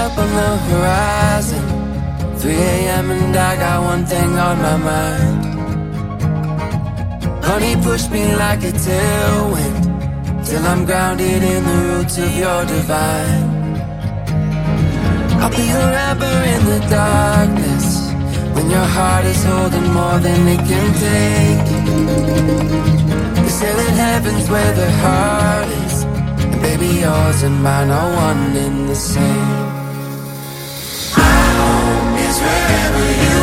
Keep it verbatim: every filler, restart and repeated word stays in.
up on the horizon, three a m and I got one thing on my mind. Honey, push me like a tailwind till I'm grounded in the roots of your divine. I'll be your rapper in the darkness when your heart is holding more than it can take. They say that heaven's where the heart is, and baby, yours and mine are one and the same. My home is wherever you